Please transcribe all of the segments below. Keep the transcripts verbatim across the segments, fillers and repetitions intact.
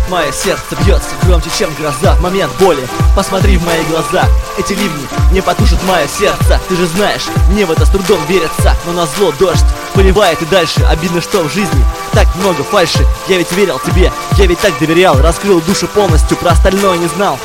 Мое сердце бьется громче, чем гроза в момент боли. Посмотри в мои глаза, эти ливни не потушат мое сердце. Ты же знаешь, мне в это с трудом верится, но назло дождь поливает и дальше. Обидно, что в жизни так много фальши. Я ведь верил тебе, я ведь так доверял, раскрыл душу полностью, про остальное не знал.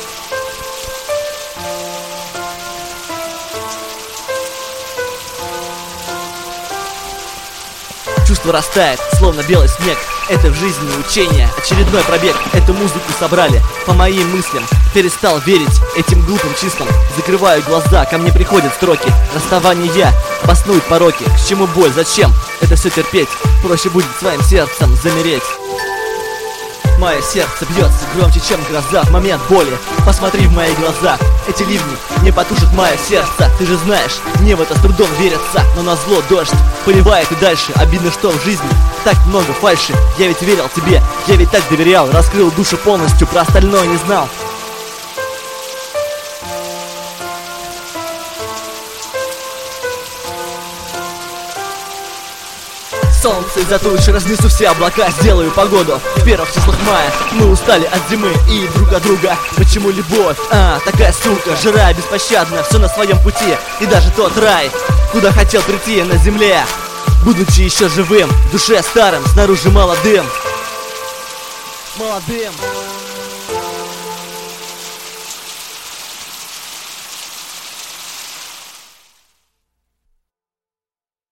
Чувство растает, словно белый снег. Это в жизни учение, очередной пробег. Эту музыку собрали по моим мыслям. Перестал верить этим глупым числам. Закрываю глаза, ко мне приходят строки. Расставание я, обоснуют пороки. К чему боль, зачем это все терпеть? Проще будет своим сердцем замереть. Мое сердце бьется громче, чем гроза в момент боли. Посмотри в мои глаза, эти ливни не потушат мое сердце. Ты же знаешь, мне в это с трудом верится, но назло дождь поливает и дальше. Обидно, что в жизни так много фальши. Я ведь верил тебе, я ведь так доверял, раскрыл душу полностью, про остальное не знал. Солнце из-за тучи, разнесу все облака, сделаю погоду в первых числах мая. Мы устали от зимы и друг от друга. Почему любовь, а, такая сука, жирая беспощадно, все на своем пути. И даже тот рай, куда хотел прийти на земле, будучи еще живым, в душе старым, снаружи молодым. Молодым